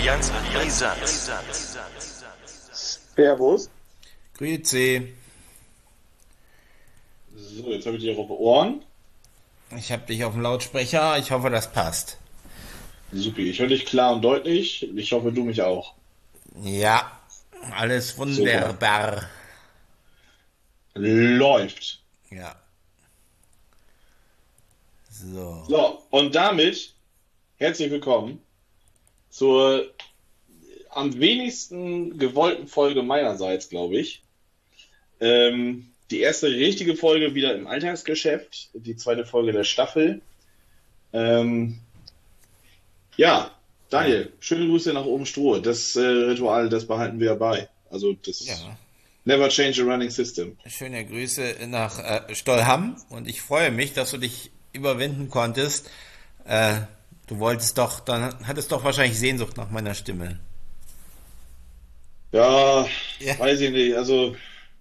Allianz brisant. Servus. Grüezi. So, jetzt habe ich dich auf Ohren. Ich habe dich auf dem Lautsprecher. Ich hoffe, das passt. Super, ich höre dich klar und deutlich. Ich hoffe, du mich auch. Ja, alles wunderbar. Läuft. Ja. So. So, und damit herzlich willkommen zur am wenigsten gewollten Folge meinerseits, glaube ich. Die erste richtige Folge wieder im Alltagsgeschäft, die zweite Folge der Staffel. Ja, Daniel, schöne Grüße nach oben Stroh. Das Ritual, das behalten wir bei. Also das Ja. Never change a running system. Schöne Grüße nach Stollham und ich freue mich, dass du dich überwinden konntest. Du wolltest doch, dann hattest doch wahrscheinlich Sehnsucht nach meiner Stimme. Ja, Ja. weiß ich nicht. Also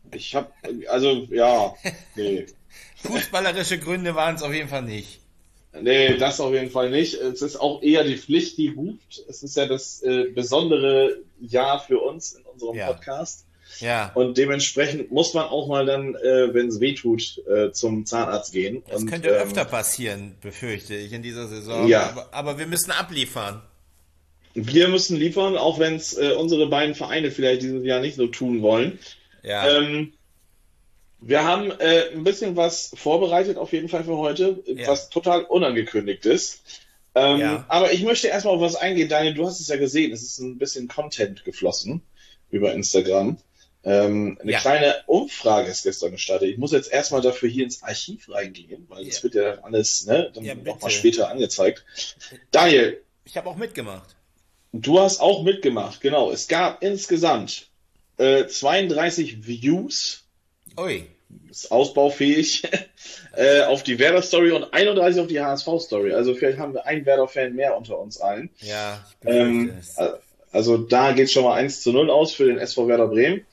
ja, nee. Fußballerische Gründe waren es auf jeden Fall nicht. Nee, das auf jeden Fall nicht. Es ist auch eher die Pflicht, die ruft. Es ist ja das besondere Jahr für uns in unserem Ja. Podcast. Ja, Und dementsprechend muss man auch mal dann, wenn es weh tut, zum Zahnarzt gehen. das Und, könnte öfter passieren, befürchte ich, in dieser Saison. Ja. Aber wir müssen abliefern. wir müssen liefern, auch wenn es unsere beiden Vereine vielleicht dieses Jahr nicht so tun wollen. Ja, Wir haben ein bisschen was vorbereitet auf jeden Fall für heute, Ja. was total unangekündigt ist. Ja. Aber ich möchte erstmal auf was eingehen, Daniel, du hast es ja gesehen, es ist ein bisschen Content geflossen über Instagram. Eine Ja. kleine Umfrage ist gestern gestartet. Ich muss jetzt erstmal dafür hier ins Archiv reingehen, weil das Ja. wird ja dann alles dann Ja, nochmal bitte. später angezeigt. Daniel, ich habe auch mitgemacht. du hast auch mitgemacht, genau. Es gab insgesamt 32 Views, Ui, ist ausbaufähig, auf die Werder-Story und 31 auf die HSV-Story. Also vielleicht haben wir einen Werder-Fan mehr unter uns allen. ja, ich befürchte es. Also da geht schon mal 1:0 aus für den SV Werder Bremen.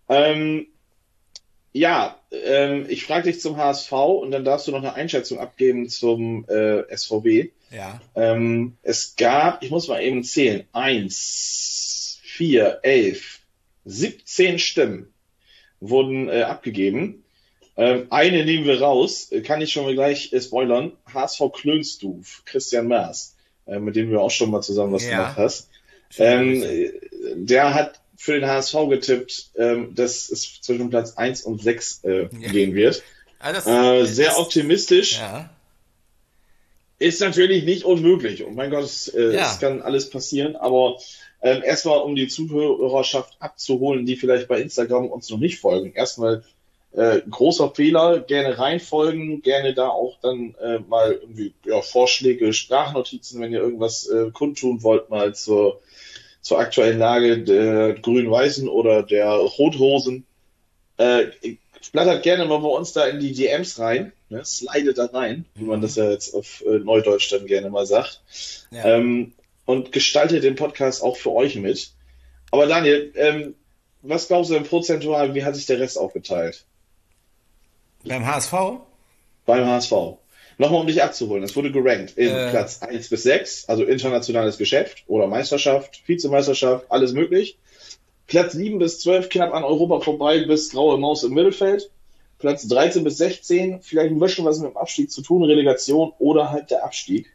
Ich frage dich zum HSV und dann darfst du noch eine Einschätzung abgeben zum SVW. Ja, Es gab, ich muss mal eben zählen, 1, 4, 11, 17 Stimmen wurden abgegeben. Eine nehmen wir raus, kann ich schon mal gleich spoilern. HSV Klönstuf, Christian Maas, mit dem du auch schon mal zusammen was Ja. gemacht hast. schöne Grüße. Der hat für den HSV getippt, dass es zwischen Platz 1 und 6 gehen wird. Sehr optimistisch. Ja, Ist natürlich nicht unmöglich. Und mein Gott, es kann alles passieren. Aber erstmal, um die Zuhörerschaft abzuholen, die vielleicht bei Instagram uns noch nicht folgen. Erstmal großer Fehler, gerne reinfolgen, gerne da auch dann mal irgendwie Vorschläge, Sprachnotizen, wenn ihr irgendwas kundtun wollt, mal zur aktuellen Lage der Grün-Weißen oder der Rot-Hosen. Flattert gerne mal bei uns da in die DMs rein, ne? Slidet da rein, wie man das ja jetzt auf Neudeutsch dann gerne mal sagt. ja. Und gestaltet den Podcast auch für euch mit. Aber Daniel, was glaubst du denn prozentual, wie hat sich der Rest aufgeteilt Beim HSV? beim HSV? Nochmal, um dich abzuholen, es wurde gerankt in Platz Platz 1 bis 6, also internationales Geschäft oder Meisterschaft, Vizemeisterschaft, alles möglich. Platz 7 bis 12 knapp an Europa vorbei, bis graue Maus im Mittelfeld. Platz 13 bis 16, vielleicht ein bisschen was mit dem Abstieg zu tun, Relegation oder halt der Abstieg.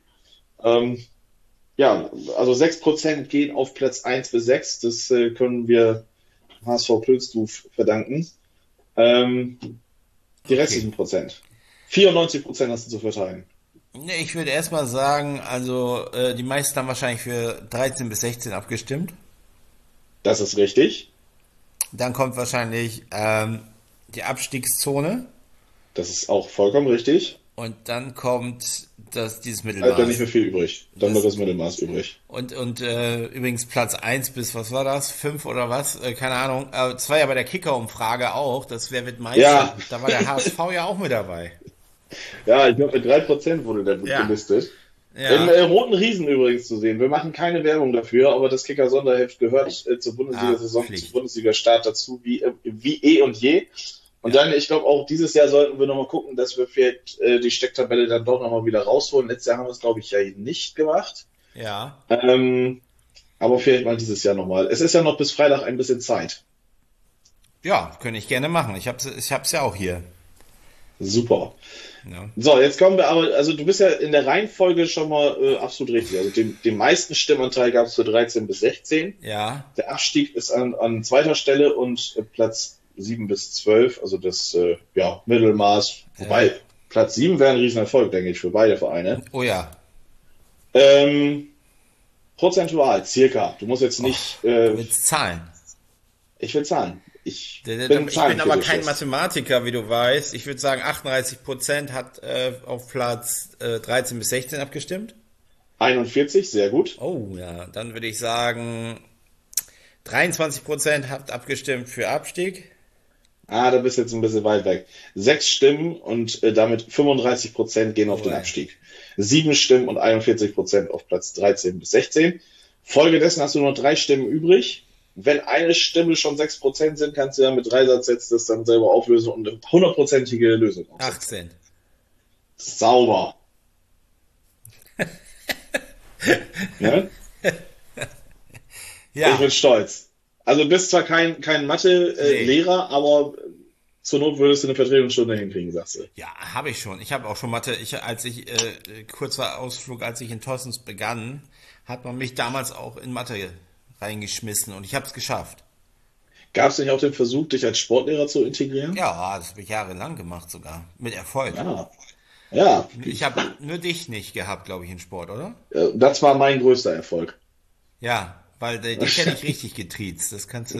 Also 6% gehen auf Platz 1 bis 6, das können wir HSV Plötzstuf verdanken. Die restlichen Prozent. 94% hast du zu verteilen. Ne, ich würde erstmal sagen, also die meisten haben wahrscheinlich für 13 bis 16 abgestimmt. Das ist richtig. Dann kommt wahrscheinlich die Abstiegszone Das ist auch vollkommen richtig. und dann kommt dieses Bleibt Mittelmaß. da nicht mehr viel übrig. Dann Das- wird das Mittelmaß übrig. Und übrigens Platz 1 bis, was war das? 5 oder was? Keine Ahnung. Das war ja bei der Kicker-Umfrage auch. Das wer wird Meister? Ja. Da war der HSV ja auch mit dabei. Ja, ich glaube, mit 3% wurde der Ja. gelistet. Ja. Im Roten Riesen übrigens zu sehen. Wir machen keine Werbung dafür, aber das Kicker-Sonderheft gehört zur Bundesliga-Saison, Pflicht. zum Bundesliga-Start dazu, wie eh und je. Und dann, ich glaube, auch dieses Jahr sollten wir nochmal gucken, dass wir vielleicht die Stecktabelle dann doch nochmal wieder rausholen. Letztes Jahr haben wir es, glaube ich, ja nicht gemacht. Ja. Aber vielleicht mal dieses Jahr nochmal. Es ist ja noch bis Freitag ein bisschen Zeit. Ja, könnte ich gerne machen. Ich hab's ja auch hier. Super. Ja. So, jetzt kommen wir aber, also du bist ja in der Reihenfolge schon mal absolut richtig. Also den meisten Stimmanteil gab es für 13 bis 16. Ja. Der Abstieg ist an zweiter Stelle und Platz 7 bis 12, also das Mittelmaß. Wobei Platz 7 wäre ein Riesenerfolg, denke ich, für beide Vereine. Oh ja. Prozentual, circa. Du musst jetzt nicht. Du willst Zahlen. Ich will Zahlen. Ich Ich bin aber kein Mathematiker, wie du weißt. Ich würde sagen, 38% hat auf Platz 13 bis 16 abgestimmt. 41, sehr gut. Oh ja, dann würde ich sagen, 23% hat abgestimmt für Abstieg. Da bist du jetzt ein bisschen weit weg. 6 Stimmen und damit 35% gehen auf den Abstieg. 7 Stimmen und 41% auf Platz 13 bis 16. Folgedessen hast du nur 3 Stimmen übrig. Wenn eine Stimme schon 6% sind, kannst du ja mit Dreisatzsätzen das dann selber auflösen und eine 100%ige Lösung aufsetzen. 18. Sauber. Ja? Ja. Ich bin stolz. Also du bist zwar kein Mathe-Lehrer, aber zur Not würdest du eine Vertretungsstunde hinkriegen, sagst du. Ja, habe ich schon. Ich habe auch schon Mathe. Kurzer Ausflug, als ich in Tossens begann, hat man mich damals auch in Mathe reingeschmissen und ich habe es geschafft. Gab es nicht auch den Versuch, dich als Sportlehrer zu integrieren? Ja, das habe ich jahrelang gemacht sogar. Mit Erfolg. Ja. Ich habe nur dich nicht gehabt, glaube ich, in Sport, oder? Das war mein größter Erfolg. Ja, weil dich hätte ich richtig getriezt. Das kannst du.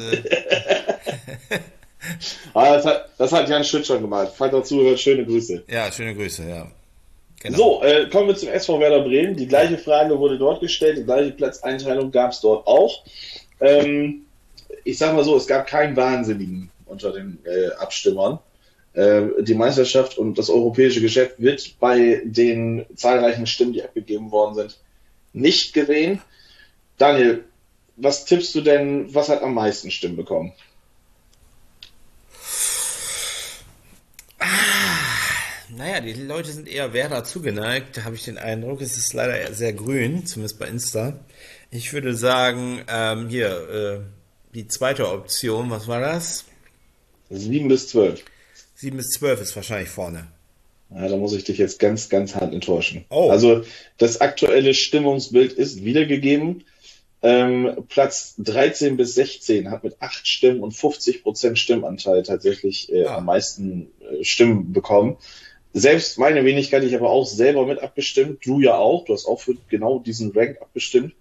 Das hat Jan Schütt schon gemacht. Falls er zuhört, schöne Grüße. Ja, schöne Grüße, ja. Genau. So, kommen wir zum SV Werder Bremen. Die gleiche Frage wurde dort gestellt, die gleiche Platzeinteilung gab es dort auch. Ich sag mal so, es gab keinen Wahnsinnigen unter den Abstimmern. Die Meisterschaft und das europäische Geschäft wird bei den zahlreichen Stimmen, die abgegeben worden sind, nicht gesehen. Daniel, was tippst du denn, was hat am meisten Stimmen bekommen? Naja, die Leute sind eher Werder zugeneigt, da habe ich den Eindruck. Es ist leider eher sehr grün, zumindest bei Insta. Ich würde sagen, die zweite Option, was war das? 7 bis 12. 7 bis 12 ist wahrscheinlich vorne. Ja, da muss ich dich jetzt ganz, ganz hart enttäuschen. Oh. Also das aktuelle Stimmungsbild ist wiedergegeben. Platz 13 bis 16 hat mit 8 Stimmen und 50% Stimmanteil tatsächlich am meisten Stimmen bekommen. Selbst meine Wenigkeit, ich habe auch selber mit abgestimmt, du ja auch, du hast auch für genau diesen Rank abgestimmt.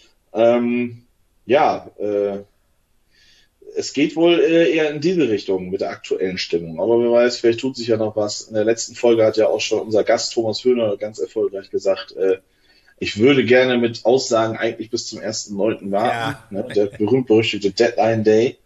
Es geht wohl eher in diese Richtung mit der aktuellen Stimmung. Aber wer weiß, vielleicht tut sich ja noch was. In der letzten Folge hat ja auch schon unser Gast Thomas Höhner ganz erfolgreich gesagt, ich würde gerne mit Aussagen eigentlich bis zum 1.9. warten. Ja. Ne, der berühmt-berüchtigte Deadline Day.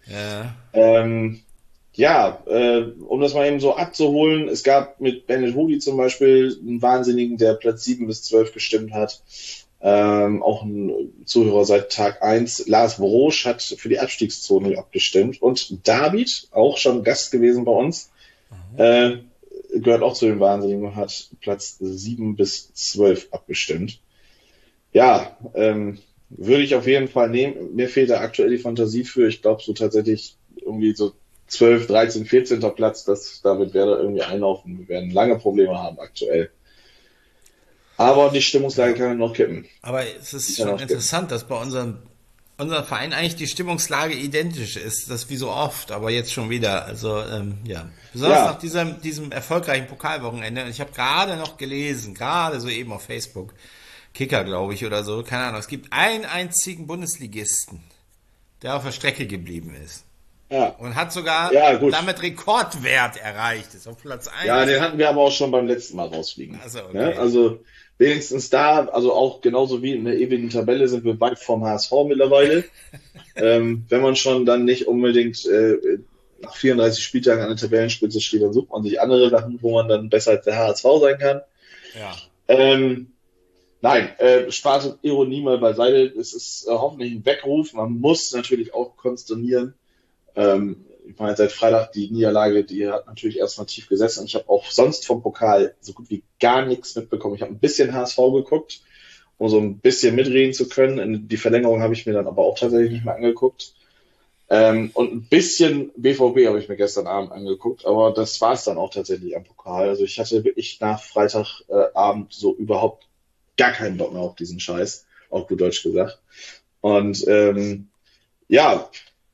Ja. Um das mal eben so abzuholen, es gab mit Bennett Hudi zum Beispiel einen Wahnsinnigen, der Platz 7 bis 12 gestimmt hat. Auch ein Zuhörer seit Tag 1. Lars Brosch hat für die Abstiegszone abgestimmt. Und David, auch schon Gast gewesen bei uns, gehört auch zu den Wahnsinnigen und hat Platz 7 bis 12 abgestimmt. Ja, würde ich auf jeden Fall nehmen. Mir fehlt da aktuell die Fantasie für. Ich glaube so tatsächlich irgendwie so 12, 13, 14. Platz, damit Werder irgendwie einlaufen. Wir werden lange Probleme haben aktuell. Aber die Stimmungslage kann noch kippen. Aber es ist schon interessant, dass bei unserem Verein eigentlich die Stimmungslage identisch ist. Das wie so oft, aber jetzt schon wieder. Also, Besonders nach diesem erfolgreichen Pokalwochenende. Und ich habe gerade noch gelesen, gerade so eben auf Facebook, Kicker, glaube ich, oder so, keine Ahnung. Es gibt einen einzigen Bundesligisten, der auf der Strecke geblieben ist. Ja. Und hat sogar damit Rekordwert erreicht. Ist auf Platz 1. Ja, den hatten wir aber auch schon beim letzten Mal rausfliegen. Also, okay. Ja, also wenigstens da, also auch genauso wie in der ewigen Tabelle sind wir weit vom HSV mittlerweile. Wenn man schon dann nicht unbedingt nach 34 Spieltagen an der Tabellenspitze steht, dann sucht man sich andere Sachen, wo man dann besser als der HSV sein kann. Ja. Nein, Spaß und Ironie mal beiseite. Es ist hoffentlich ein Weckruf. Man muss natürlich auch konsternieren. Ich meine, seit Freitag die Niederlage, die hat natürlich erstmal tief gesessen. Und ich habe auch sonst vom Pokal so gut wie gar nichts mitbekommen. Ich habe ein bisschen HSV geguckt um so ein bisschen mitreden zu können. Die Verlängerung habe ich mir dann aber auch tatsächlich nicht mehr angeguckt. Und ein bisschen BVB habe ich mir gestern Abend angeguckt, aber das war es dann auch tatsächlich am Pokal. Also ich hatte wirklich nach Freitagabend so überhaupt gar keinen Bock mehr auf diesen Scheiß, auf gut Deutsch gesagt. Und ja,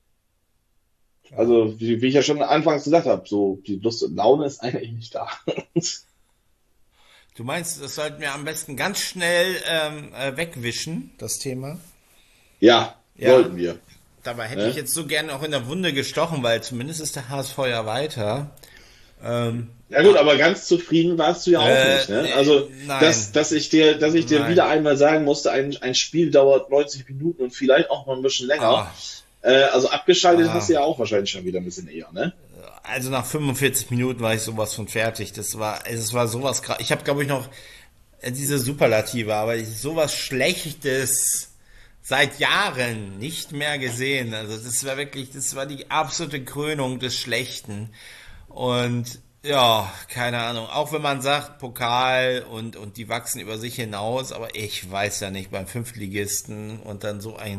also wie ich ja schon anfangs gesagt habe, so die Lust und Laune ist eigentlich nicht da. Du meinst, das sollten wir am besten ganz schnell wegwischen, das Thema? Ja, Ja, sollten wir. dabei hätte ich jetzt so gerne auch in der Wunde gestochen, weil zumindest ist der HSV ja weiter. Ja gut, aber ganz zufrieden warst du ja auch nicht, ne? Also Nein, dass ich dir nein. wieder einmal sagen musste, ein Spiel dauert 90 Minuten und vielleicht auch mal ein bisschen länger. Ah, Also abgeschaltet hast ah. du ja auch wahrscheinlich schon wieder ein bisschen eher, ne? Also nach 45 Minuten war ich sowas von fertig. Es war sowas krass. Ich habe, glaube ich, noch diese Superlative, aber sowas Schlechtes seit Jahren nicht mehr gesehen. Also das war die absolute Krönung des Schlechten. Und ja, keine Ahnung. Auch wenn man sagt, Pokal und die wachsen über sich hinaus, aber ich weiß ja nicht, beim Fünftligisten und dann so ein,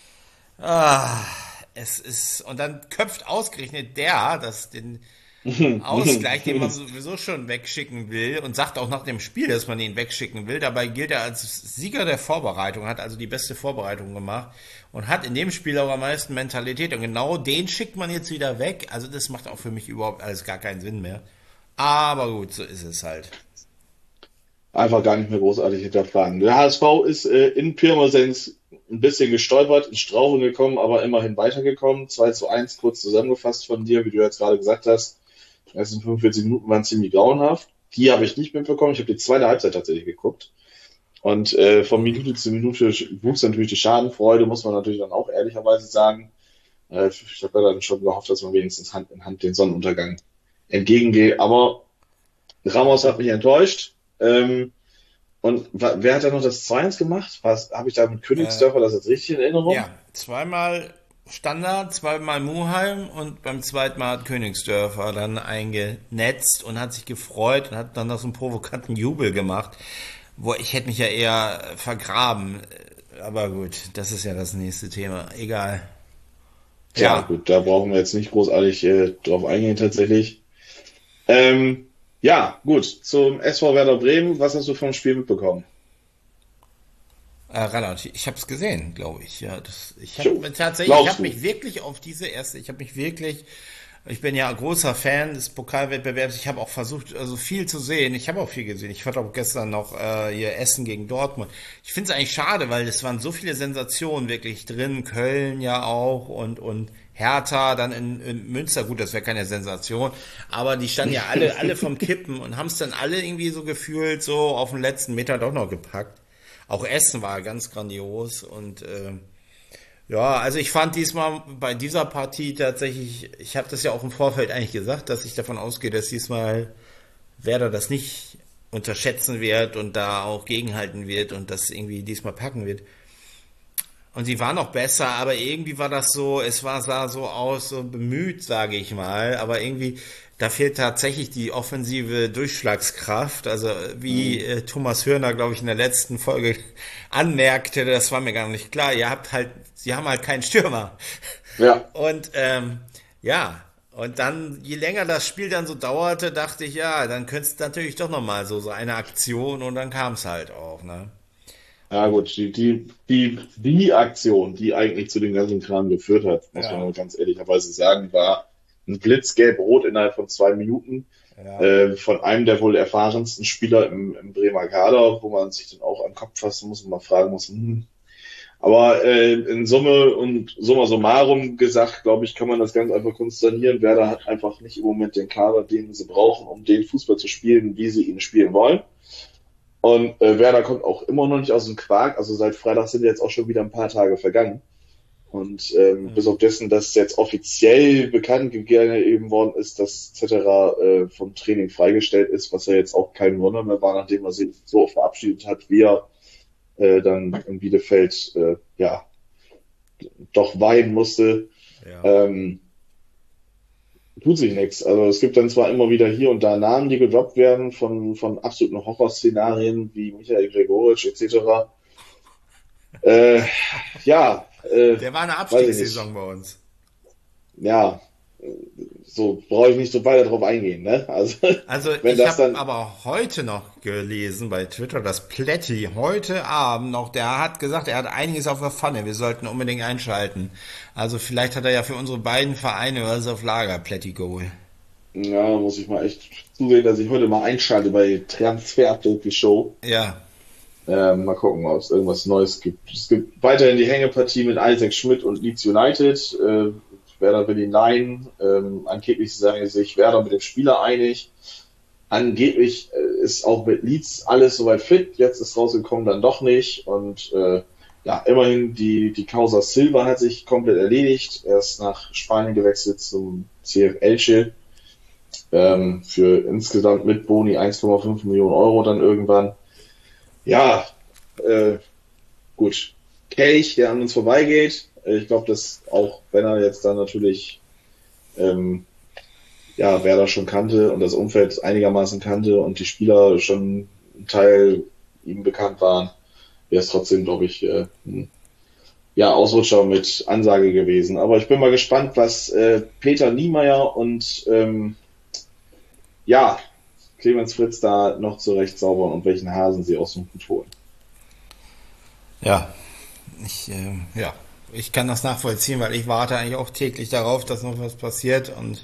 ah, es ist, und dann köpft ausgerechnet den Ausgleich, den man sowieso schon wegschicken will und sagt auch nach dem Spiel, dass man ihn wegschicken will. Dabei gilt er als Sieger der Vorbereitung, hat also die beste Vorbereitung gemacht und hat in dem Spiel auch am meisten Mentalität. Und genau den schickt man jetzt wieder weg. Also das macht auch für mich überhaupt alles gar keinen Sinn mehr. Aber gut, so ist es halt. Einfach gar nicht mehr großartig hinterfragen. Der HSV ist in Pirmasens ein bisschen gestolpert, in Straucheln gekommen, aber immerhin weitergekommen. 2:1, kurz zusammengefasst von dir, wie du jetzt gerade gesagt hast. Die ersten 45 Minuten waren ziemlich grauenhaft. Die habe ich nicht mitbekommen. Ich habe die zweite Halbzeit tatsächlich geguckt. Und von Minute zu Minute wuchs natürlich die Schadenfreude, muss man natürlich dann auch ehrlicherweise sagen. Ich habe ja dann schon gehofft, dass man wenigstens Hand in Hand den Sonnenuntergang entgegengeht. Aber Ramos hat mich enttäuscht. Und wer hat da noch das 2:1 gemacht? Habe ich da mit Königsdörfer das jetzt richtig in Erinnerung? Ja, zweimal Standard, zweimal Muheim und beim zweiten Mal hat Königsdörfer dann eingenetzt und hat sich gefreut und hat dann noch so einen provokanten Jubel gemacht. Wo ich hätte mich ja eher vergraben. Aber gut, das ist ja das nächste Thema. Egal. Tja, Ja, gut, da brauchen wir jetzt nicht großartig drauf eingehen tatsächlich. Ähm, ja, gut, zum SV Werder Bremen. Was hast du vom Spiel mitbekommen? relativ. Ich habe es gesehen, glaube ich. Ja, Jo, ich glaubst habe du? mich wirklich auf diese erste, ich bin ja ein großer Fan des Pokalwettbewerbs. Ich habe auch versucht, also viel zu sehen. Ich habe auch viel gesehen. Ich hatte auch gestern noch hier Essen gegen Dortmund. Ich finde es eigentlich schade, weil es waren so viele Sensationen wirklich drin. Köln ja auch und Hertha dann in Münster. Gut, das wäre keine Sensation. Aber die standen ja alle vom Kippen und haben es dann alle irgendwie so gefühlt, so auf den letzten Meter doch noch gepackt. Auch Essen war ganz grandios und ja, also ich fand diesmal bei dieser Partie tatsächlich, ich habe das ja auch im Vorfeld eigentlich gesagt, dass ich davon ausgehe, dass diesmal Werder das nicht unterschätzen wird und da auch gegenhalten wird und das irgendwie diesmal packen wird. Und sie war noch besser, aber irgendwie war das so, sah so aus, so bemüht, sage ich mal, aber irgendwie, da fehlt tatsächlich die offensive Durchschlagskraft, also wie Thomas Hörner, glaube ich, in der letzten Folge anmerkte, das war mir gar nicht klar, sie haben halt keinen Stürmer. Ja, Und ja, und dann, je länger das Spiel dann so dauerte, dachte ich, ja, dann könnte es natürlich doch nochmal so eine Aktion und dann kam es halt auch, ne? ja gut, die Aktion, die eigentlich zu dem ganzen Kram geführt hat, muss man Ja, mal ganz ehrlicherweise sagen, war ein Blitzgelb-Rot innerhalb von 2 Minuten ja. von einem der wohl erfahrensten Spieler im Bremer Kader, wo man sich dann auch an den Kopf fassen muss und mal fragen muss, Aber in Summe und summa summarum gesagt, glaube ich, kann man das ganz einfach konstatieren. Werder hat einfach nicht im Moment den Kader, den sie brauchen, um den Fußball zu spielen, wie sie ihn spielen wollen. Und Werder kommt auch immer noch nicht aus dem Quark. Also seit Freitag sind jetzt auch schon wieder ein paar Tage vergangen. Und bis auf dessen, dass jetzt offiziell bekannt gegeben worden ist, dass Cetera vom Training freigestellt ist, was ja jetzt auch kein Wunder mehr war, nachdem er sich so verabschiedet hat, wie er dann in Bielefeld ja doch weinen musste, Ja. ähm, tut sich nichts. Also es gibt dann zwar immer wieder hier und da Namen, die gedroppt werden von absoluten Horrorszenarien wie Michael Gregoritsch etc. Ja. Der war eine Abstiegssaison bei uns. Ja, so brauche ich nicht so weiter drauf eingehen, ne? Also wenn ich das habe dann. aber heute noch gelesen bei Twitter, dass Plätti heute Abend noch, der hat gesagt, er hat einiges auf der Pfanne, wir sollten unbedingt einschalten. Also vielleicht hat er ja für unsere beiden Vereine was auf Lager, Plätti Goal. Ja, muss ich mal echt zusehen, dass ich heute mal einschalte bei Transfer Show. Ja, Mal gucken, ob es irgendwas Neues gibt. Es gibt weiterhin die Hängepartie mit Isaac Schmidt und Leeds United. Werder will ihn leihen. Angeblich sagen sich Werder mit dem Spieler einig. Angeblich ist auch mit Leeds alles soweit fit. Jetzt ist rausgekommen, dann doch nicht. Und ja, immerhin die Causa Silva hat sich komplett erledigt. Er ist nach Spanien gewechselt zum CF Elche. Für insgesamt mit Boni 1,5 Millionen Euro dann irgendwann. Ja, gut. Kelch, der an uns vorbeigeht. Ich glaube, dass auch wenn er jetzt dann natürlich ja, Werder schon kannte und das Umfeld einigermaßen kannte und die Spieler schon ein Teil ihm bekannt waren, wäre es trotzdem, glaube ich, ja, Ausrutscher mit Ansage gewesen. Aber ich bin mal gespannt, was Peter Niemeyer und ja, Clemens Fritz da noch zurecht zaubern und welchen Hasen sie aus dem Hut holen. ja, ja, ich kann das nachvollziehen, weil ich warte eigentlich auch täglich darauf, dass noch was passiert und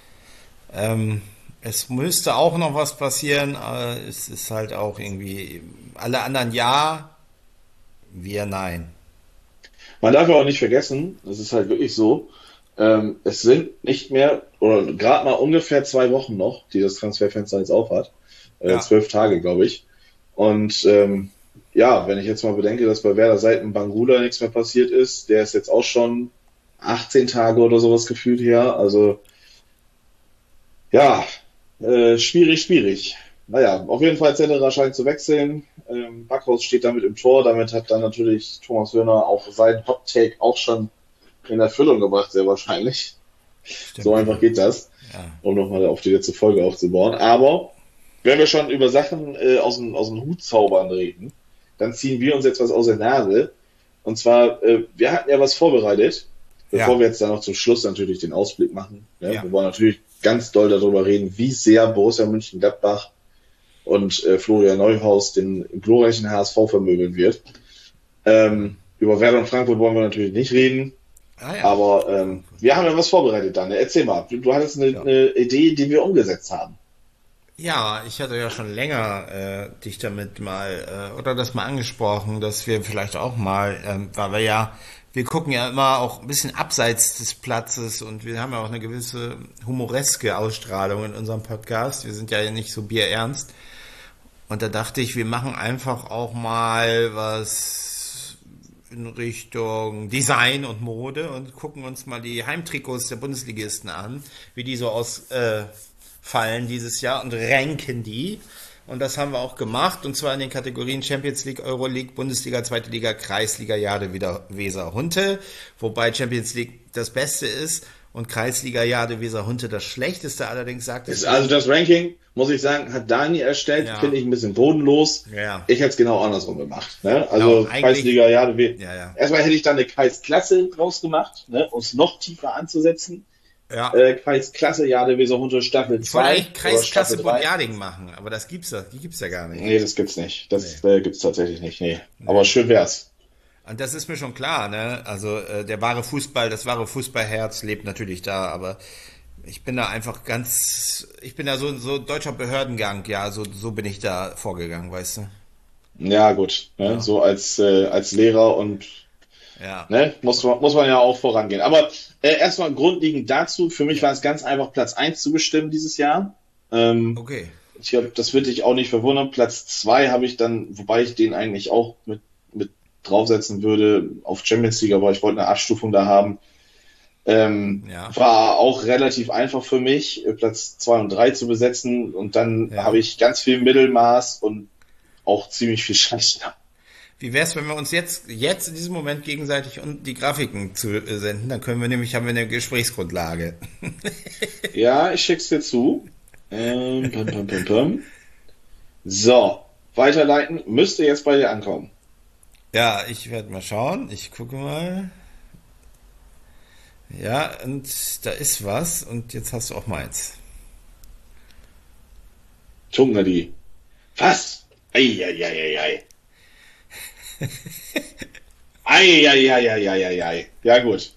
es müsste auch noch was passieren, aber es ist halt auch irgendwie alle anderen ja, wir nein. Man darf ja auch nicht vergessen, es ist halt wirklich so, es sind nicht mehr, oder gerade mal ungefähr 2 Wochen noch, die das Transferfenster jetzt auf hat. Ja, 12 Tage, glaube ich. Und ja, wenn ich jetzt mal bedenke, dass bei Werder Seiten Bangula nichts mehr passiert ist, der ist jetzt auch schon 18 Tage oder sowas gefühlt her. Also ja, schwierig, schwierig. Naja, auf jeden Fall Zetterer scheint zu wechseln. Backhaus steht damit im Tor. Damit hat dann natürlich Thomas Wörner auch seinen Hot Take auch schon in Erfüllung gebracht, sehr wahrscheinlich. So stimmt. einfach geht das, Ja, um nochmal auf die letzte Folge aufzubauen. Aber wenn wir schon über Sachen aus dem Hut zaubern reden, dann ziehen wir uns jetzt was aus der Nase. Und zwar, wir hatten ja was vorbereitet, bevor ja, wir jetzt dann noch zum Schluss natürlich den Ausblick machen. Ne? ja. Wir wollen natürlich ganz doll darüber reden, wie sehr Borussia Mönchengladbach und Florian Neuhaus den glorreichen HSV vermöbeln wird. Über Werder und Frankfurt wollen wir natürlich nicht reden. Ah ja. Aber wir haben ja was vorbereitet, Daniel. Erzähl mal. Du hattest eine Idee, die wir umgesetzt haben. Ja, ich hatte ja schon länger dich damit mal oder das mal angesprochen, dass wir vielleicht auch mal, weil wir gucken ja immer auch ein bisschen abseits des Platzes und wir haben ja auch eine gewisse humoreske Ausstrahlung in unserem Podcast. Wir sind ja nicht so bierernst. Und da dachte ich, wir machen einfach auch mal was in Richtung Design und Mode und gucken uns mal die Heimtrikots der Bundesligisten an, wie die so ausfallen dieses Jahr und ranken die. Und das haben wir auch gemacht, und zwar in den Kategorien Champions League, Euroleague, Bundesliga, Zweite Liga, Kreisliga, Jade, Weser, Hunte. Wobei Champions League das Beste ist und Kreisliga, Jade, Weser, Hunte das Schlechteste. Allerdings sagt es... Also das Ranking, muss ich sagen, hat Daniel erstellt, Ja, finde ich ein bisschen bodenlos. ja, Ich hätte es genau andersrum gemacht. Ne? genau, Also eigentlich, Kreisliga, ja, ja, ja, erstmal hätte ich dann eine Kreisklasse draus gemacht, ne? Um es noch tiefer anzusetzen. ja. Kreisklasse, Jade, Weser, Hunte, Staffel Ich wollte 2 eigentlich oder Staffel Kreisklasse 3. Bonjading machen, aber die gibt's ja gar nicht. Nee, das gibt's nicht. Das Nee, gibt's tatsächlich nicht. Nee. Aber nee. schön wär's. Und das ist mir schon klar, ne? Also der wahre Fußball, das wahre Fußballherz lebt natürlich da, aber ich bin da einfach ich bin da so deutscher Behördengang, ja, so bin ich da vorgegangen, weißt du? Ja, gut. Ne? Ja, So als Lehrer und ja, ne, muss man ja auch vorangehen. Aber erstmal grundlegend dazu, für mich ja, war es ganz einfach, Platz 1 zu bestimmen dieses Jahr. Ähm, okay, ich glaube, das wird dich auch nicht verwundern. Platz 2 habe ich dann, wobei ich den eigentlich auch mit draufsetzen würde auf Champions League, aber ich wollte eine Abstufung da haben. ja, War auch relativ einfach für mich, Platz 2 und 3 zu besetzen. Und dann habe ja. ich ganz viel Mittelmaß und auch ziemlich viel Scheiße. Wie wär's, wenn wir uns jetzt in diesem Moment gegenseitig die Grafiken zu senden? Dann haben wir eine Gesprächsgrundlage. Ja, ich schick's dir zu. Pum, pum, pum, pum. So, weiterleiten müsste jetzt bei dir ankommen. Ja, ich werde mal schauen. Ich gucke mal. Ja, und da ist was. Und jetzt hast du auch meins. Tungadi. Was? Eieieiei. Eieieiei. Ja, gut.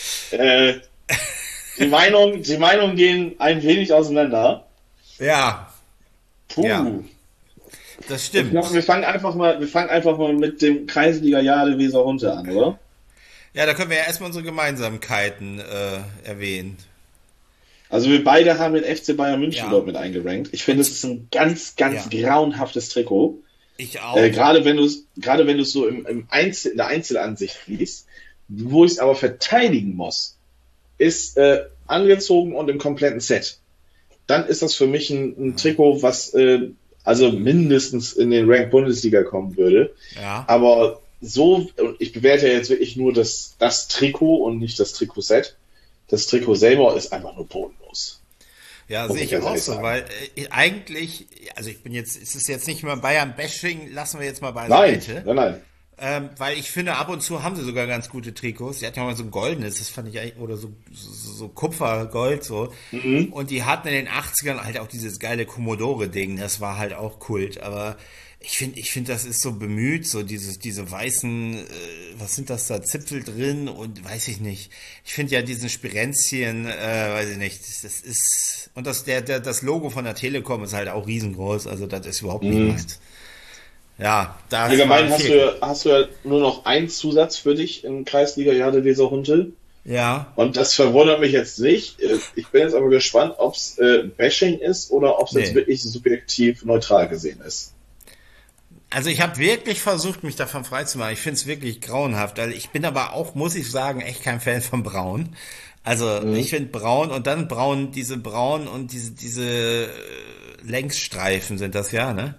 Die Meinungen gehen ein wenig auseinander. Ja. Puh. Ja, das stimmt. Ich glaube, wir fangen einfach mal mit dem Kreisliga-Jahr der Weser-Hunte an, oder? Ja, da können wir ja erstmal unsere Gemeinsamkeiten erwähnen. Also wir beide haben den FC Bayern München Ja. dort mit eingerankt. Ich finde, es ist ein ganz, ganz grauenhaftes Trikot. Ich auch. Gerade wenn du es so in der Einzelansicht liest, wo ich es aber verteidigen muss, ist angezogen und im kompletten Set. Dann ist das für mich ein Trikot, was also mindestens in den Rank Bundesliga kommen würde. Ja. Aber so, ich bewerte ja jetzt wirklich nur das Trikot und nicht das Trikotset. Das Trikot selber ist einfach nur bodenlos. Ja, sehe ich auch so, weil eigentlich, also es ist jetzt nicht mehr Bayern-Bashing, lassen wir jetzt mal beiseite. Nein. Weil ich finde, ab und zu haben sie sogar ganz gute Trikots. Die hatten ja mal so ein goldenes, das fand ich eigentlich, oder so Kupfergold, so. Mhm. Und die hatten in den 80ern halt auch dieses geile Commodore-Ding, das war halt auch Kult. Aber ich finde, das ist so bemüht, so diese weißen, was sind das da, Zipfel drin und weiß ich nicht. Ich finde ja diesen Spirenzchen, weiß ich nicht, das ist, und das Logo von der Telekom ist halt auch riesengroß, also das ist überhaupt nicht meins. Ja, da Allgemein hast du ja nur noch einen Zusatz für dich im Kreisliga-Jahr der Weser-Hunte. Ja. Und das verwundert mich jetzt nicht. Ich bin jetzt aber gespannt, ob es Bashing ist oder ob es jetzt wirklich subjektiv neutral gesehen ist. Also ich habe wirklich versucht, mich davon freizumachen. Ich finde es wirklich grauenhaft. Also ich bin aber auch, muss ich sagen, echt kein Fan von Braun. Also ich finde Braun und dann diese Braun und diese Längsstreifen sind das ja, ne?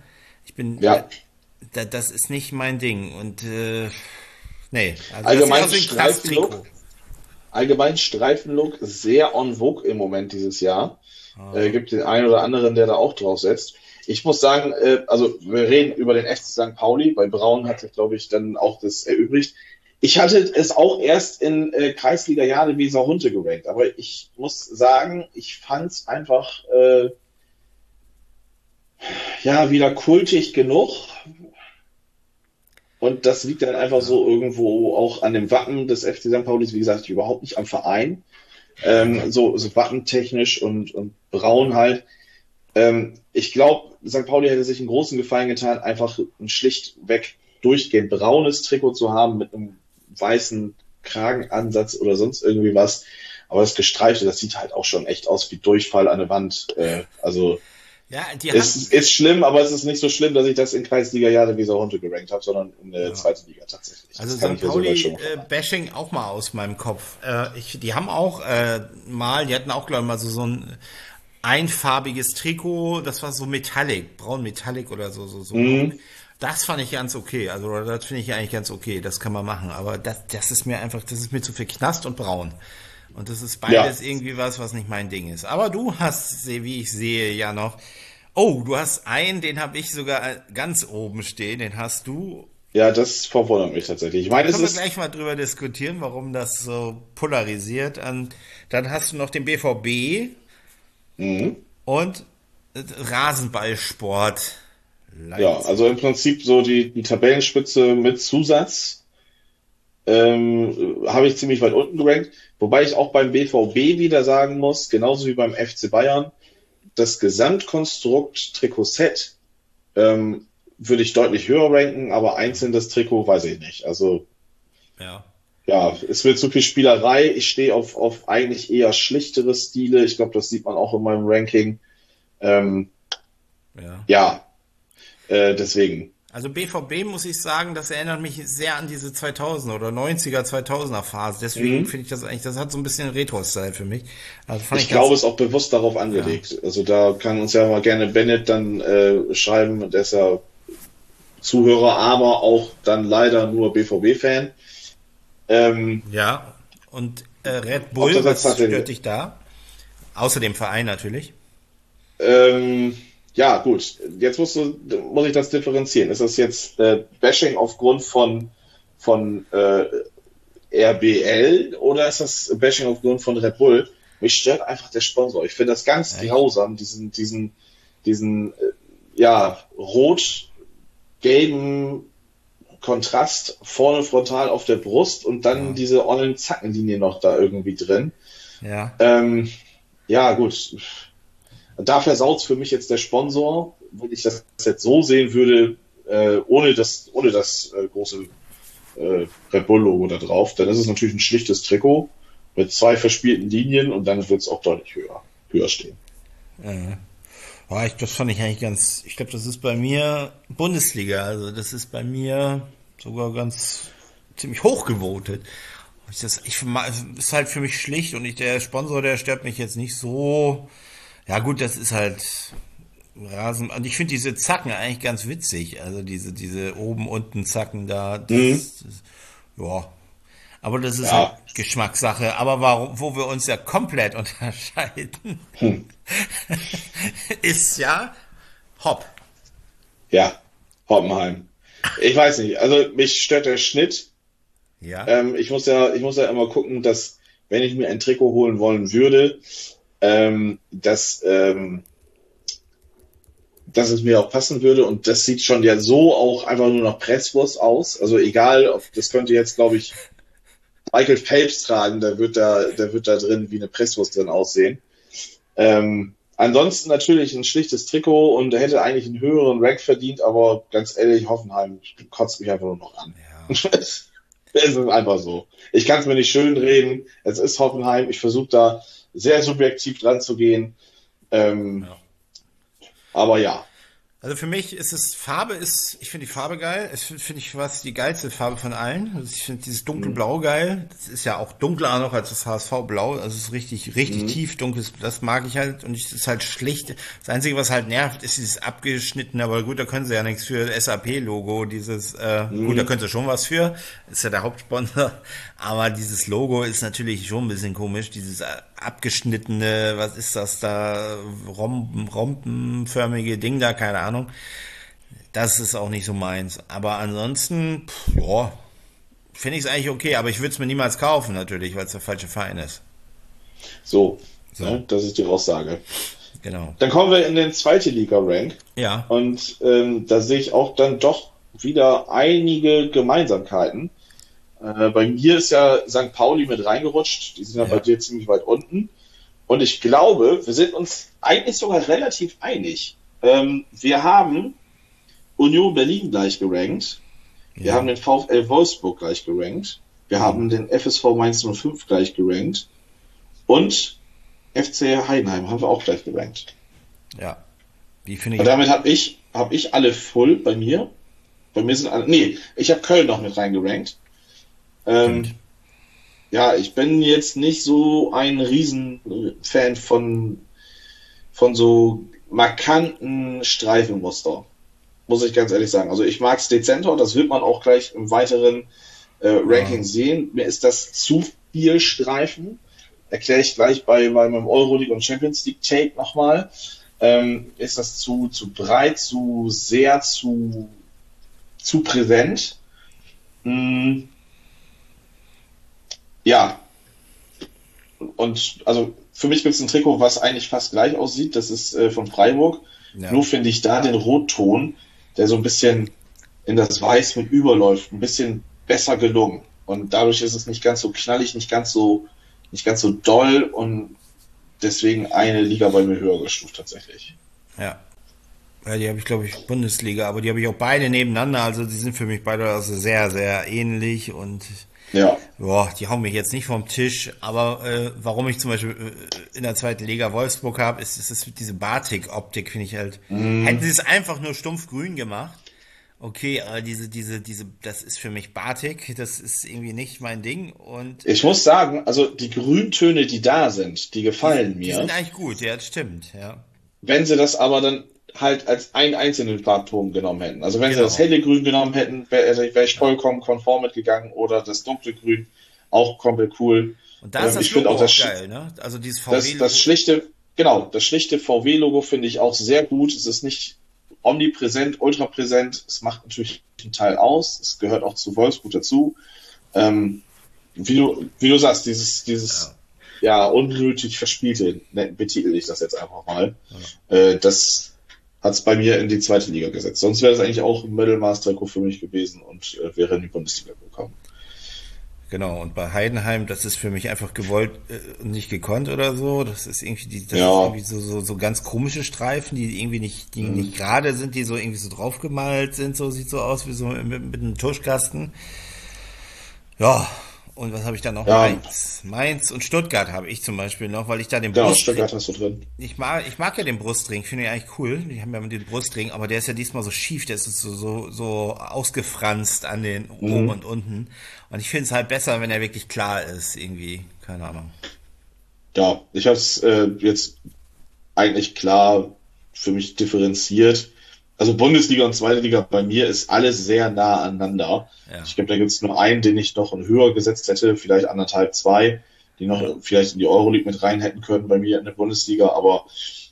Das ist nicht mein Ding. Und nee, also allgemein Streifenlook ist sehr en vogue im Moment dieses Jahr. Gibt den einen oder anderen, der da auch drauf setzt. Ich muss sagen, also wir reden über den FC St. Pauli, bei Braun hat sich, glaube ich, dann auch das erübrigt. Ich hatte es auch erst in Kreisliga-Jahr der Weser-Hunte gerankt, aber ich muss sagen, ich fand es einfach wieder kultig genug. Und das liegt dann einfach so irgendwo auch an dem Wappen des FC St. Paulis, wie gesagt, überhaupt nicht am Verein. So wappentechnisch und Braun halt. Ich glaube, St. Pauli hätte sich einen großen Gefallen getan, einfach ein schlichtweg durchgehend braunes Trikot zu haben mit einem weißen Kragenansatz oder sonst irgendwie was. Aber das Gestreifte, das sieht halt auch schon echt aus wie Durchfall an der Wand. Ja, ist schlimm, aber es ist nicht so schlimm, dass ich das in Kreisliga-Jahr der Weser-Hunte gerankt habe, sondern in der zweiten Liga tatsächlich. Also St. Pauli Bashing auch mal aus meinem Kopf. Die haben auch die hatten auch, glaube ich, mal so ein einfarbiges Trikot, das war so Metallic, braun Metallic oder so. Das fand ich ganz okay, also das finde ich eigentlich ganz okay, das kann man machen, aber das ist mir zu viel Knast und braun. Und das ist beides irgendwie was nicht mein Ding ist. Aber du hast, wie ich sehe, ja noch, du hast einen, den habe ich sogar ganz oben stehen, den hast du. Ja, das verwundert mich tatsächlich. Ich meine, können wir gleich mal drüber diskutieren, warum das so polarisiert. Und dann hast du noch den BVB und Rasenballsport. Ja, also im Prinzip so die Tabellenspitze mit Zusatz habe ich ziemlich weit unten gerankt. Wobei ich auch beim BVB wieder sagen muss, genauso wie beim FC Bayern, das Gesamtkonstrukt Trikot-Set würde ich deutlich höher ranken, aber einzeln das Trikot weiß ich nicht. Also ja, es wird zu viel Spielerei. Ich stehe auf eigentlich eher schlichtere Stile. Ich glaube, das sieht man auch in meinem Ranking. Deswegen. Also BVB muss ich sagen, das erinnert mich sehr an diese 2000er oder 90er, 2000er Phase. Deswegen finde ich das hat so ein bisschen Retro-Style für mich. Also ich glaube, es ist auch bewusst darauf angelegt. Ja. Also da kann uns ja mal gerne Bennett dann schreiben, der ist ja Zuhörer, aber auch dann leider nur BVB-Fan. Und Red Bull, was stört dich da? Außer dem Verein natürlich. Ja, gut. Jetzt muss ich das differenzieren. Ist das jetzt Bashing aufgrund von von RBL oder ist das Bashing aufgrund von Red Bull? Mich stört einfach der Sponsor. Ich finde das ganz grausam, diesen rot-gelben Kontrast vorne frontal auf der Brust und dann diese ollen Zackenlinie noch da irgendwie drin. Ja, gut. Da versaut's für mich jetzt der Sponsor, wenn ich das jetzt so sehen würde, ohne das große Red Bull-Logo da drauf, dann ist es natürlich ein schlichtes Trikot mit 2 verspielten Linien und dann wird es auch deutlich höher stehen. Das fand ich eigentlich ich glaube, das ist bei mir Bundesliga, also das ist bei mir sogar ziemlich hoch gewotet. Ist halt für mich schlicht und der Sponsor, der stört mich jetzt nicht so. Ja gut, das ist halt Rasen. Und ich finde diese Zacken eigentlich ganz witzig. Also diese oben, unten Zacken da. Aber das ist halt Geschmackssache. Aber wo wir uns ja komplett unterscheiden, ist ja Hopp. Ja, Hoppenheim. Ich weiß nicht, also mich stört der Schnitt. Ja. Ich muss ja immer gucken, dass, wenn ich mir ein Trikot holen wollen würde, dass es mir auch passen würde, und das sieht schon ja so auch einfach nur nach Presswurst aus. Also egal, das könnte jetzt, glaube ich, Michael Phelps tragen, der wird da drin wie eine Presswurst drin aussehen. Ansonsten natürlich ein schlichtes Trikot und er hätte eigentlich einen höheren Rank verdient, aber ganz ehrlich, Hoffenheim kotzt mich einfach nur noch an. Ja. Es ist einfach so. Ich kann es mir nicht schön reden. Es ist Hoffenheim. Ich versuche da sehr subjektiv dran zu gehen. Aber ja. Also für mich ist ich finde die Farbe geil. Es finde ich die geilste Farbe von allen. Also ich finde dieses dunkelblau geil. Das ist ja auch dunkler noch als das HSV-Blau. Also es ist richtig tief dunkles. Das mag ich halt. Und es ist halt schlicht. Das Einzige, was halt nervt, ist dieses abgeschnittene. Aber gut, da können sie ja nichts für. SAP-Logo, dieses, gut, da können sie schon was für. Ist ja der Hauptsponsor. Aber dieses Logo ist natürlich schon ein bisschen komisch. Dieses abgeschnittene, was ist das da? Rompenförmige Ding da, keine Ahnung. Das ist auch nicht so meins. Aber ansonsten, finde ich es eigentlich okay. Aber ich würde es mir niemals kaufen, natürlich, weil es der falsche Verein ist. So. Ne, das ist die Aussage. Genau. Dann kommen wir in den zweite Liga-Rank. Ja. Und da sehe ich auch dann doch wieder einige Gemeinsamkeiten. Bei mir ist ja St. Pauli mit reingerutscht. Die sind ja bei dir ziemlich weit unten. Und ich glaube, wir sind uns eigentlich sogar relativ einig. Wir haben Union Berlin gleich gerankt. Wir haben den VfL Wolfsburg gleich gerankt. Wir haben den FSV Mainz 05 gleich gerankt. Und FC Heidenheim haben wir auch gleich gerankt. Ja. Wie finde ich? Und damit habe ich alle voll bei mir. Bei mir sind alle. Nee, ich habe Köln noch mit reingerankt. Ich bin jetzt nicht so ein Riesenfan von so markanten Streifenmuster, muss ich ganz ehrlich sagen. Also ich mag es dezenter, das wird man auch gleich im weiteren Ranking sehen. Mir ist das zu viel Streifen. Erkläre ich gleich bei meinem Euroleague und Champions League Take nochmal. Ist das zu breit, zu präsent? Ja. Und also für mich gibt es ein Trikot, was eigentlich fast gleich aussieht. Das ist von Freiburg. Ja. Nur finde ich da den Rotton, der so ein bisschen in das Weiß mit überläuft, ein bisschen besser gelungen. Und dadurch ist es nicht ganz so knallig, nicht ganz so doll und deswegen eine Liga bei mir höher gestuft tatsächlich. Ja. Ja, die habe ich, glaube ich, Bundesliga, aber die habe ich auch beide nebeneinander. Also die sind für mich beide also sehr, sehr ähnlich und die hauen mich jetzt nicht vom Tisch, aber warum ich zum Beispiel in der zweiten Liga Wolfsburg habe, ist diese Batik-Optik, finde ich halt. Hätten sie es einfach nur stumpf grün gemacht, okay, aber das ist für mich Batik, das ist irgendwie nicht mein Ding. Und ich muss sagen, also die Grüntöne, die da sind, die gefallen mir. Die sind eigentlich gut, ja, das stimmt, ja. Wenn sie das aber dann halt als einen einzelnen Farbton genommen hätten. Also wenn sie das helle Grün genommen hätten, wäre ich vollkommen konform mitgegangen, oder das dunkle Grün, auch komplett cool. Und da ist das Logo auch geil, ne? Also dieses VW-Logo. Das schlichte VW-Logo finde ich auch sehr gut. Es ist nicht omnipräsent, ultrapräsent. Es macht natürlich einen Teil aus. Es gehört auch zu Wolfsburg dazu. Wie du sagst, dieses unnötig verspielte, betitel ich das jetzt einfach mal. Das hat es bei mir in die zweite Liga gesetzt. Sonst wäre es eigentlich auch ein Mittelmaß-Trikot für mich gewesen und wäre in die Bundesliga gekommen. Genau, und bei Heidenheim, das ist für mich einfach gewollt und nicht gekonnt oder so. Das ist irgendwie ist irgendwie so ganz komische Streifen, die irgendwie nicht gerade sind, die so irgendwie so draufgemalt sind, so sieht so aus wie so mit einem Tuschkasten. Ja, und was habe ich da noch? Ja. Mainz und Stuttgart habe ich zum Beispiel noch, weil ich da den Brustring... Stuttgart hast du drin. Ich mag ja den Brustring, finde ich eigentlich cool. Die haben ja den Brustring, aber der ist ja diesmal so schief, der ist so ausgefranst an den oben und unten. Und ich finde es halt besser, wenn er wirklich klar ist, irgendwie. Keine Ahnung. Ja, ich habe es jetzt eigentlich klar für mich differenziert. Also Bundesliga und Zweite Liga bei mir ist alles sehr nah aneinander. Ja. Ich glaube, da gibt es nur einen, den ich noch höher gesetzt hätte, vielleicht 1,5, 2, die noch vielleicht in die Euroleague mit rein hätten können bei mir in der Bundesliga. Aber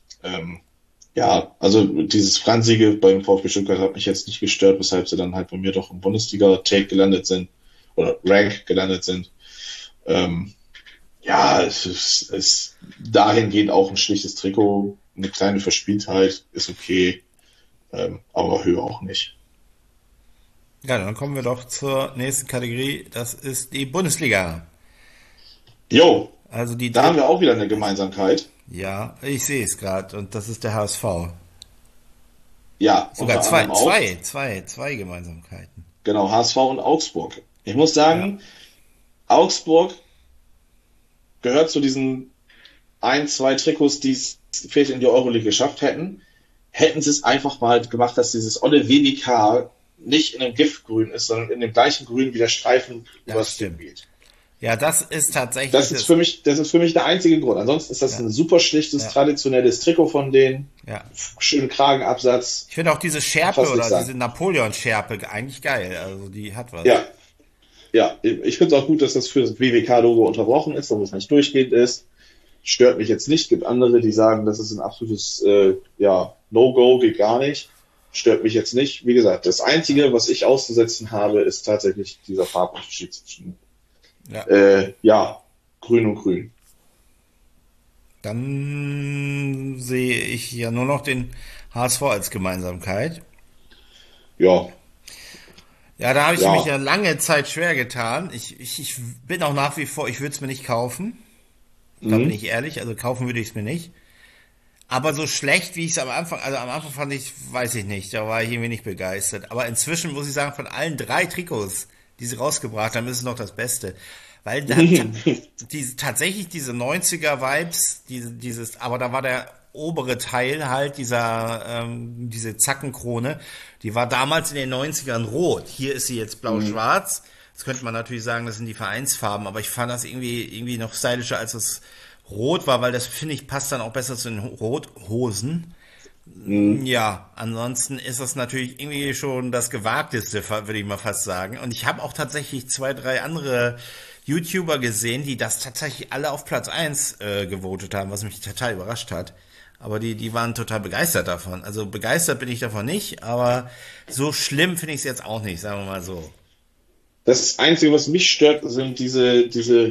also dieses Franzige beim VfB Stuttgart hat mich jetzt nicht gestört, weshalb sie dann halt bei mir doch im Bundesliga-Take gelandet sind oder Rank gelandet sind. Es ist dahingehend auch ein schlichtes Trikot, eine kleine Verspieltheit, ist okay. Aber höher auch nicht. Ja, dann kommen wir doch zur nächsten Kategorie. Das ist die Bundesliga. Jo, also da haben wir auch wieder eine Gemeinsamkeit. Ja, ich sehe es gerade und das ist der HSV. Ja, sogar zwei Gemeinsamkeiten. Genau, HSV und Augsburg. Ich muss sagen, Augsburg gehört zu diesen 1, 2 Trikots, die es vielleicht in die Euroleague geschafft hätten. Hätten sie es einfach mal gemacht, dass dieses olle WWK nicht in einem Giftgrün ist, sondern in dem gleichen Grün wie der Streifen übers Ding geht. Ja, das ist tatsächlich... Das ist für mich der einzige Grund. Ansonsten ist das ein super schlichtes, traditionelles Trikot von denen. Ja. Schönen Kragenabsatz. Ich finde auch diese Schärpe oder diese Napoleon-Schärpe eigentlich geil. Also die hat was. Ja, ich finde es auch gut, dass das für das WWK-Logo unterbrochen ist, dass es nicht durchgehend ist. Stört mich jetzt nicht. Gibt andere, die sagen, das ist ein absolutes No-Go, geht gar nicht. Stört mich jetzt nicht. Wie gesagt, das Einzige, was ich auszusetzen habe, ist tatsächlich dieser Farbunterschied zwischen Grün und Grün. Dann sehe ich ja nur noch den HSV als Gemeinsamkeit. Ja. Ja, da habe ich mich ja lange Zeit schwer getan. Ich bin auch nach wie vor, ich würde es mir nicht kaufen. Da bin ich ehrlich, also kaufen würde ich es mir nicht. Aber so schlecht, wie ich es am Anfang fand ich, weiß ich nicht, da war ich irgendwie nicht begeistert. Aber inzwischen muss ich sagen, von allen 3 Trikots, die sie rausgebracht haben, ist es noch das Beste. Weil dann tatsächlich diese 90er-Vibes, aber da war der obere Teil halt, diese Zackenkrone, die war damals in den 90ern rot. Hier ist sie jetzt blau-schwarz. Das könnte man natürlich sagen, das sind die Vereinsfarben, aber ich fand das irgendwie noch stylischer, als es rot war, weil das, finde ich, passt dann auch besser zu den Rothosen. Ja, ansonsten ist das natürlich irgendwie schon das Gewagteste, würde ich mal fast sagen. Und ich habe auch tatsächlich 2, 3 andere YouTuber gesehen, die das tatsächlich alle auf Platz 1 gewotet haben, was mich total überrascht hat. Aber die waren total begeistert davon. Also begeistert bin ich davon nicht, aber so schlimm finde ich es jetzt auch nicht, sagen wir mal so. Das Einzige, was mich stört, sind diese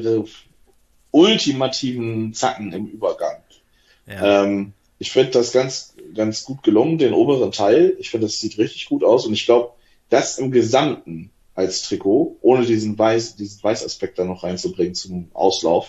ultimativen Zacken im Übergang. Ja. Ich finde das ganz, ganz gut gelungen, den oberen Teil. Ich finde, das sieht richtig gut aus und ich glaube, das im Gesamten als Trikot, ohne diesen Weißaspekt da noch reinzubringen zum Auslauf,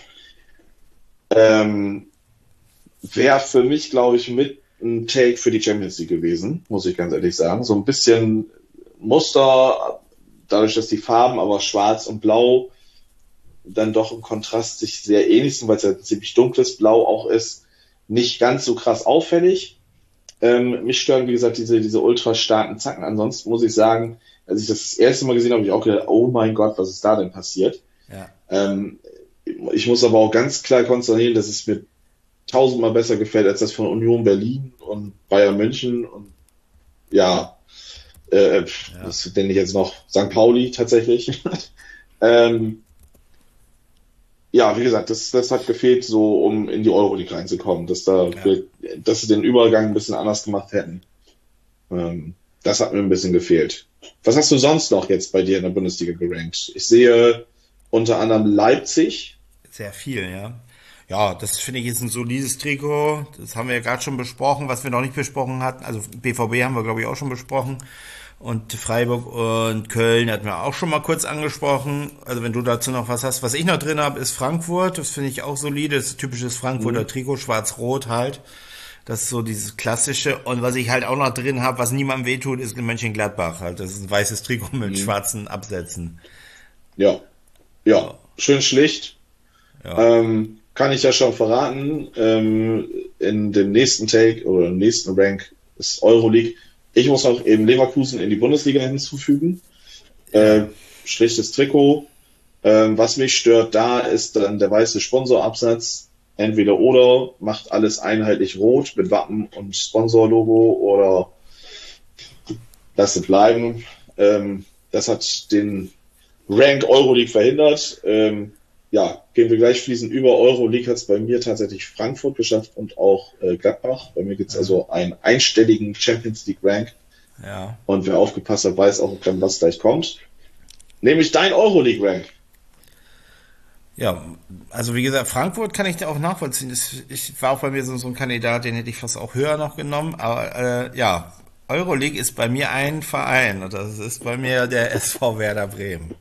wäre für mich, glaube ich, mit ein Take für die Champions League gewesen, muss ich ganz ehrlich sagen. So ein bisschen Muster, dadurch, dass die Farben aber schwarz und blau dann doch im Kontrast sich sehr ähnlich sind, weil es ja ein ziemlich dunkles Blau auch ist, nicht ganz so krass auffällig. Mich stören, wie gesagt, diese ultra starken Zacken. Ansonsten muss ich sagen, als ich das erste Mal gesehen habe, habe ich auch gedacht, oh mein Gott, was ist da denn passiert? Ja. Ich muss aber auch ganz klar konstatieren, dass es mir 1000-mal besser gefällt als das von Union Berlin und Bayern München und was nenne ich jetzt noch? St. Pauli tatsächlich. Wie gesagt, das hat gefehlt, so um in die Euroleague reinzukommen, dass sie den Übergang ein bisschen anders gemacht hätten. Das hat mir ein bisschen gefehlt. Was hast du sonst noch jetzt bei dir in der Bundesliga gerankt? Ich sehe unter anderem Leipzig. Sehr viel, ja. Ja, das finde ich ist ein solides Trikot. Das haben wir ja gerade schon besprochen, was wir noch nicht besprochen hatten. Also BVB haben wir, glaube ich, auch schon besprochen. Und Freiburg und Köln hatten wir auch schon mal kurz angesprochen. Also wenn du dazu noch was hast. Was ich noch drin habe, ist Frankfurt. Das finde ich auch solide. Das ist ein typisches Frankfurter Trikot, schwarz-rot halt. Das ist so dieses klassische. Und was ich halt auch noch drin habe, was niemandem wehtut, ist Mönchengladbach. Halt. Das ist ein weißes Trikot mit schwarzen Absätzen. Ja, schön schlicht. Ja. Kann ich ja schon verraten. In dem nächsten Take oder im nächsten Rank ist Euroleague. Ich muss auch eben Leverkusen in die Bundesliga hinzufügen. Schlichtes Trikot. Was mich stört da ist dann der weiße Sponsorabsatz. Entweder oder, macht alles einheitlich rot mit Wappen und Sponsorlogo oder lasst es bleiben. Das hat den Rank Euroleague verhindert. Gehen wir gleich fließend über. Euroleague hat es bei mir tatsächlich Frankfurt geschafft und auch Gladbach. Bei mir gibt es also einen einstelligen Champions League Rank. Ja. Und wer aufgepasst hat, weiß auch, was gleich kommt. Nämlich dein Euroleague Rank. Ja, also wie gesagt, Frankfurt kann ich da auch nachvollziehen. Ich war auch bei mir so ein Kandidat, den hätte ich fast auch höher noch genommen. Aber Euroleague ist bei mir ein Verein und das ist bei mir der SV Werder Bremen.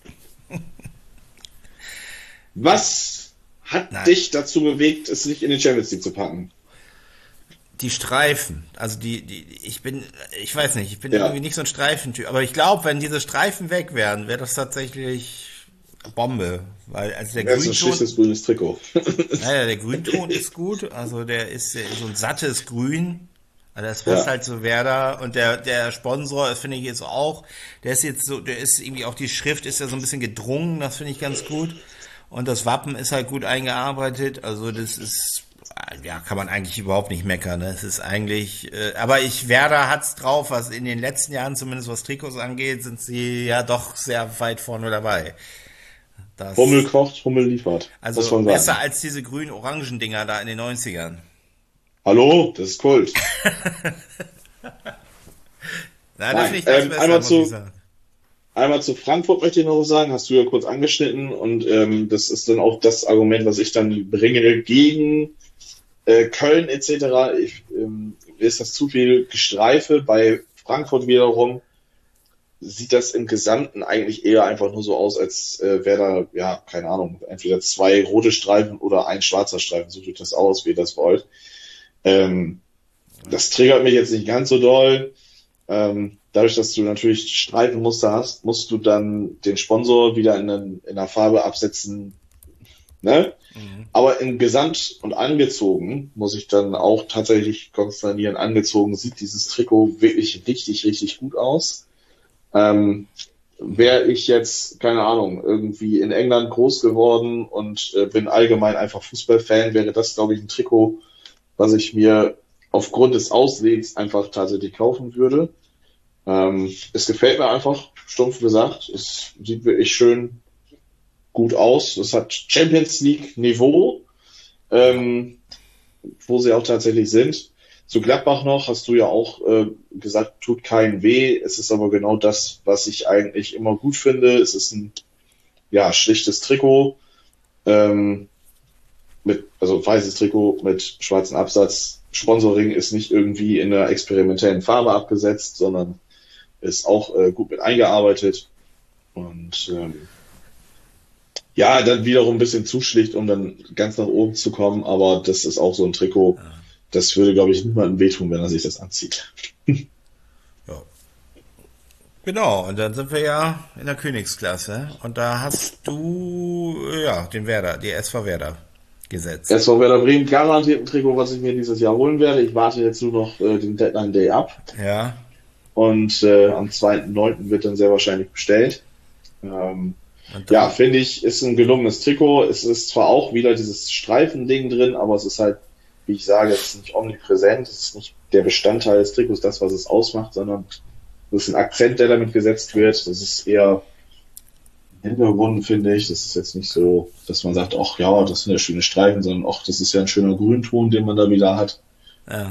Was hat dich dazu bewegt, es nicht in den Champions League zu packen? Die Streifen, also ich bin irgendwie nicht so ein Streifentyp, aber ich glaube, wenn diese Streifen weg wären, wäre das tatsächlich Bombe, weil also der Grünton, ein schlichtes grünes Trikot. Naja, der Grünton ist gut, also der ist so ein sattes Grün. Also das passt halt zu Werder und der Sponsor, das finde ich jetzt auch, der ist irgendwie auch die Schrift ist ja so ein bisschen gedrungen, das finde ich ganz gut. Und das Wappen ist halt gut eingearbeitet, also das ist, kann man eigentlich überhaupt nicht meckern, ne? Es ist eigentlich, aber Werder hat's drauf, was in den letzten Jahren, zumindest was Trikots angeht, sind sie ja doch sehr weit vorne dabei. Hummel kocht, Hummel liefert. Also besser als diese grün-orangen Dinger da in den 90ern. Hallo, das ist Kult. Nein, das finde ich das besser, Einmal zu Frankfurt möchte ich noch sagen, hast du ja kurz angeschnitten und das ist dann auch das Argument, was ich dann bringe gegen Köln etc. Ist das zu viel Gestreife. Bei Frankfurt wiederum sieht das im Gesamten eigentlich eher einfach nur so aus, als wäre da, keine Ahnung, entweder 2 rote Streifen oder ein schwarzer Streifen. So sieht das aus, wie ihr das wollt. Das triggert mich jetzt nicht ganz so doll. Dadurch, dass du natürlich Streifenmuster hast, musst du dann den Sponsor wieder in der Farbe absetzen. Ne? Mhm. Aber im Gesamt und angezogen, muss ich dann auch tatsächlich konstatieren, angezogen sieht dieses Trikot wirklich richtig, richtig gut aus. Wäre ich jetzt, keine Ahnung, irgendwie in England groß geworden und bin allgemein einfach Fußballfan, wäre das, glaube ich, ein Trikot, was ich mir aufgrund des Auslehens einfach tatsächlich kaufen würde. Es gefällt mir einfach, stumpf gesagt. Es sieht wirklich schön gut aus. Es hat Champions League Niveau, wo sie auch tatsächlich sind. Zu Gladbach noch, hast du ja auch gesagt, tut keinen weh. Es ist aber genau das, was ich eigentlich immer gut finde. Es ist ein schlichtes Trikot, weißes Trikot mit schwarzem Absatz. Sponsoring ist nicht irgendwie in einer experimentellen Farbe abgesetzt, sondern ist auch gut mit eingearbeitet. Und dann wiederum ein bisschen zu schlicht, um dann ganz nach oben zu kommen. Aber das ist auch so ein Trikot, das würde, glaube ich, niemandem wehtun, wenn er sich das anzieht. Ja. Genau, und dann sind wir ja in der Königsklasse. Und da hast du, den Werder, die SV Werder gesetzt. SV Werder Bremen, garantiert ein Trikot, was ich mir dieses Jahr holen werde. Ich warte jetzt nur noch den Deadline Day ab. Ja. Und am 2.9. wird dann sehr wahrscheinlich bestellt. Finde ich, ist ein gelungenes Trikot. Es ist zwar auch wieder dieses Streifending drin, aber es ist halt, wie ich sage, es ist nicht omnipräsent. Es ist nicht der Bestandteil des Trikots, das, was es ausmacht, sondern es ist ein Akzent, der damit gesetzt wird. Das ist eher Hintergrund, finde ich. Das ist jetzt nicht so, dass man sagt, ach ja, das sind ja schöne Streifen, sondern auch, das ist ja ein schöner Grünton, den man da wieder hat. Ja.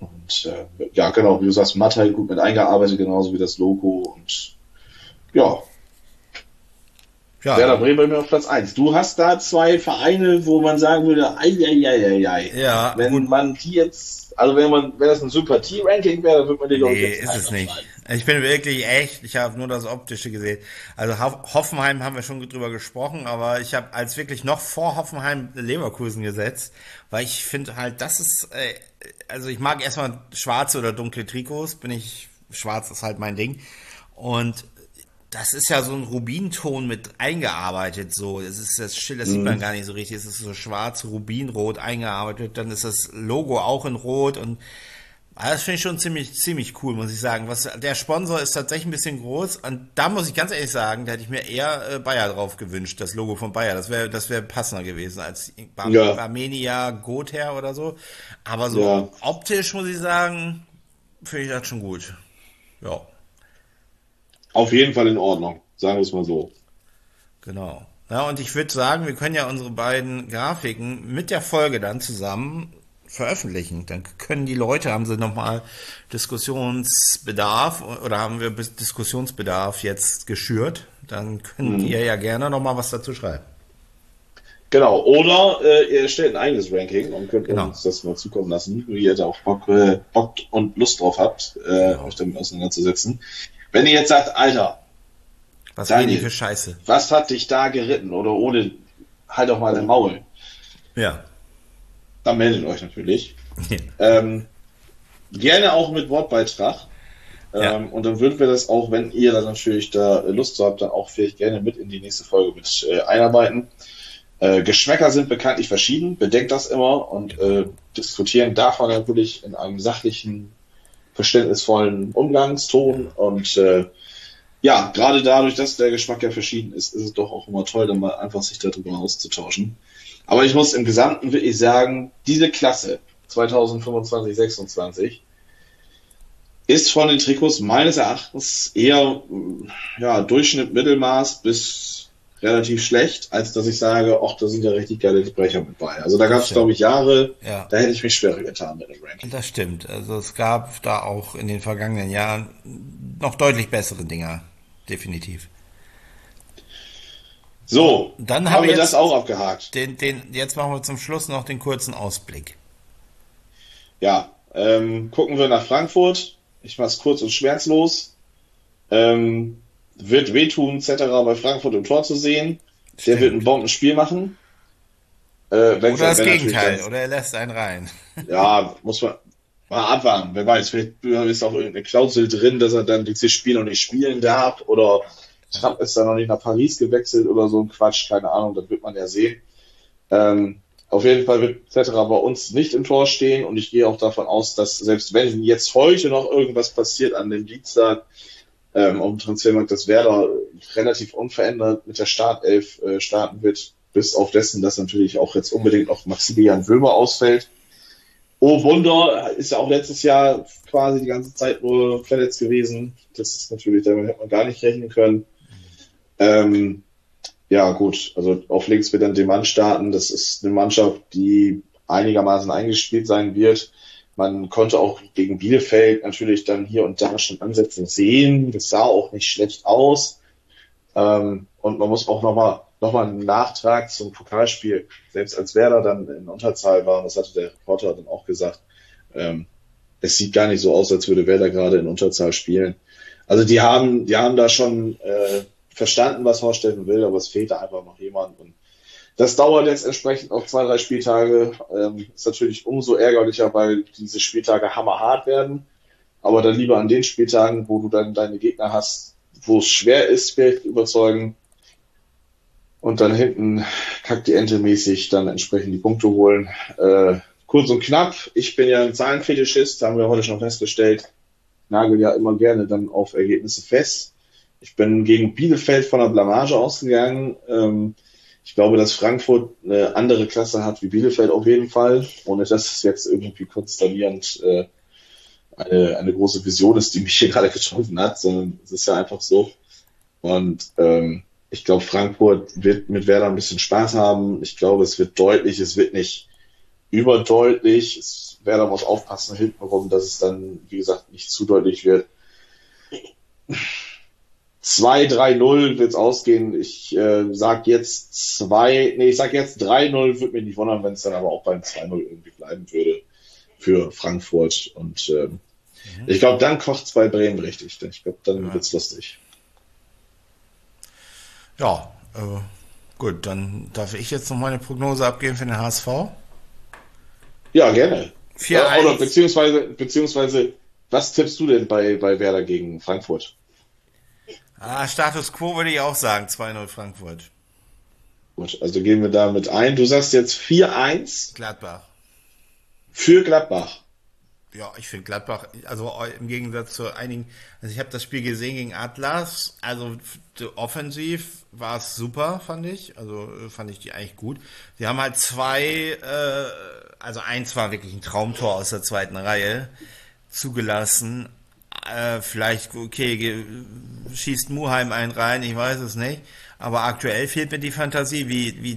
Und ja, genau, wie du sagst, Mattei gut mit eingearbeitet, genauso wie das Logo. Und ja, Werder Bremen bei mir auf Platz 1. Du hast da zwei Vereine, wo man sagen würde, ei. Ja, wenn gut. Man die jetzt, also wenn das ein Sympathie-Ranking wäre, dann würde man die, glaube ich, jetzt ist es nicht. Ich bin wirklich ich habe nur das Optische gesehen. Also Hoffenheim haben wir schon drüber gesprochen, aber ich habe als wirklich noch vor Hoffenheim Leverkusen gesetzt, weil ich finde halt, das ist, also ich mag erstmal schwarze oder dunkle Trikots, schwarz ist halt mein Ding. Und das ist ja so ein Rubinton mit eingearbeitet, so. Das sieht man gar nicht so richtig. Es ist so schwarz, Rubinrot eingearbeitet. Dann ist das Logo auch in Rot und das finde ich schon ziemlich cool, muss ich sagen. Der Sponsor ist tatsächlich ein bisschen groß und da muss ich ganz ehrlich sagen, da hätte ich mir eher Bayer drauf gewünscht, das Logo von Bayer. Das wäre passender gewesen als Armenia Gother oder so. Aber so optisch muss ich sagen, finde ich das schon gut. Ja. Auf jeden Fall in Ordnung, sagen wir es mal so. Genau. Ja, und ich würde sagen, wir können ja unsere beiden Grafiken mit der Folge dann zusammen veröffentlichen. Dann können die Leute, haben sie nochmal Diskussionsbedarf oder haben wir Diskussionsbedarf jetzt geschürt, dann könnt ihr ja gerne nochmal was dazu schreiben. Genau, oder ihr stellt ein eigenes Ranking und könnt uns das mal zukommen lassen, wie ihr da auch Bock und Lust drauf habt, euch damit auseinanderzusetzen. Wenn ihr jetzt sagt, Alter, was Daniel, für Scheiße. Was hat dich da geritten? Oder ohne, halt doch mal den Maul. Ja. Dann meldet euch natürlich. Gerne auch mit Wortbeitrag. Und dann würden wir das auch, wenn ihr dann natürlich da Lust habt, dann auch vielleicht gerne mit in die nächste Folge mit einarbeiten. Geschmäcker sind bekanntlich verschieden. Bedenkt das immer und diskutieren darf man natürlich in einem sachlichen, verständnisvollen Umgangston und ja, gerade dadurch, dass der Geschmack ja verschieden ist, ist es doch auch immer toll, dann mal einfach sich darüber auszutauschen. Aber ich muss im Gesamten wirklich sagen, diese Klasse 2025-26 ist von den Trikots meines Erachtens eher Durchschnitt, Mittelmaß bis relativ schlecht, als dass ich sage, ach, da sind ja richtig geile Sprecher mit bei. Also da gab es, glaube ich, Jahre, da hätte ich mich schwerer getan mit dem Ranking. Das stimmt. Also es gab da auch in den vergangenen Jahren noch deutlich bessere Dinger. Definitiv. So, dann haben wir das auch abgehakt. Jetzt machen wir zum Schluss noch den kurzen Ausblick. Ja, gucken wir nach Frankfurt. Ich mache es kurz und schmerzlos. Wird wehtun, etc. bei Frankfurt im Tor zu sehen. Stimmt. Der wird ein Bombenspiel machen. Oder das Gegenteil, oder er lässt einen rein. Ja, muss man mal abwarten. Wer weiß, vielleicht ist auch irgendeine Klausel drin, dass er dann dieses Spiel noch nicht spielen darf. Oder Trump ist dann noch nicht nach Paris gewechselt oder so ein Quatsch. Keine Ahnung, das wird man ja sehen. Auf jeden Fall wird etc. bei uns nicht im Tor stehen. Und ich gehe auch davon aus, dass selbst wenn jetzt heute noch irgendwas passiert an dem Dienstag, auf dem Transfermarkt, dass Werder relativ unverändert mit der Startelf starten wird, bis auf dessen, dass natürlich auch jetzt unbedingt noch Maximilian Wömer ausfällt. Oh Wunder, ist ja auch letztes Jahr quasi die ganze Zeit nur verletzt gewesen. Das ist natürlich, damit hätte man gar nicht rechnen können. Ja gut, also auf links wird dann Demann starten. Das ist eine Mannschaft, die einigermaßen eingespielt sein wird. Man konnte auch gegen Bielefeld natürlich dann hier und da schon Ansätze sehen. Das sah auch nicht schlecht aus. Und man muss auch nochmal einen Nachtrag zum Pokalspiel, selbst als Werder dann in Unterzahl war, das hatte der Reporter dann auch gesagt, es sieht gar nicht so aus, als würde Werder gerade in Unterzahl spielen. Also die haben da schon verstanden, was Horst Steffen will, aber es fehlt da einfach noch jemand. Und das dauert jetzt entsprechend auch 2-3 Spieltage. Ist natürlich umso ärgerlicher, weil diese Spieltage hammerhart werden. Aber dann lieber an den Spieltagen, wo du dann deine Gegner hast, wo es schwer ist, vielleicht überzeugen. Und dann hinten kackt die Ente mäßig dann entsprechend die Punkte holen. Kurz und knapp. Ich bin ja ein Zahlenfetischist, haben wir heute schon festgestellt. Nagel ja immer gerne dann auf Ergebnisse fest. Ich bin gegen Bielefeld von der Blamage ausgegangen. Ich glaube, dass Frankfurt eine andere Klasse hat wie Bielefeld auf jeden Fall, ohne dass es jetzt irgendwie konsternierend eine große Vision ist, die mich hier gerade getroffen hat, sondern es ist ja einfach so. Und ich glaube, Frankfurt wird mit Werder ein bisschen Spaß haben. Ich glaube, es wird deutlich, es wird nicht überdeutlich. Werder muss aufpassen hintenrum, dass es dann, wie gesagt, nicht zu deutlich wird. 2-3-0 wird's ausgehen. Ich sag jetzt 3-0, würde mich nicht wundern, wenn es dann aber auch beim 2-0 irgendwie bleiben würde für Frankfurt. Und ich glaube, dann kocht's bei Bremen richtig. Ich glaube, dann wird's lustig. Ja, gut, dann darf ich jetzt noch meine Prognose abgeben für den HSV. Ja, gerne. 4-1. Oder beziehungsweise, was tippst du denn bei Werder gegen Frankfurt? Status Quo würde ich auch sagen, 2-0 Frankfurt. Gut, also gehen wir damit ein. Du sagst jetzt 4-1. Gladbach. Für Gladbach. Ja, ich finde Gladbach, also im Gegensatz zu einigen, also ich habe das Spiel gesehen gegen Atlas, also offensiv war es super, fand ich, also fand ich die eigentlich gut. Sie haben halt also eins war wirklich ein Traumtor aus der zweiten Reihe zugelassen, vielleicht, okay, schießt Muheim einen rein, ich weiß es nicht, aber aktuell fehlt mir die Fantasie, wie wir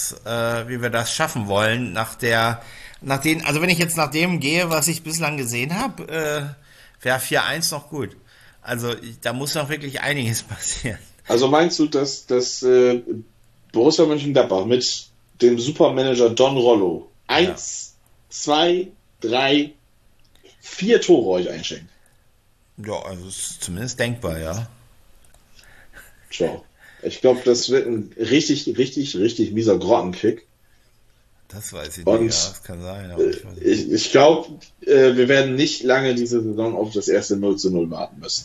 das schaffen wollen, also wenn ich jetzt nach dem gehe, was ich bislang gesehen habe, wäre 4-1 noch gut. Also da muss noch wirklich einiges passieren. Also meinst du, dass Borussia Mönchengladbach mit dem Supermanager Don Rollo 1, 2, 3, 4 Tore euch einschenkt? Ja, also ist zumindest denkbar, ja. Tja, ich glaube, das wird ein richtig mieser Grottenkick. Das weiß ich nicht, ja, das kann sein. Aber ich glaube, wir werden nicht lange diese Saison auf das erste 0-0 warten müssen.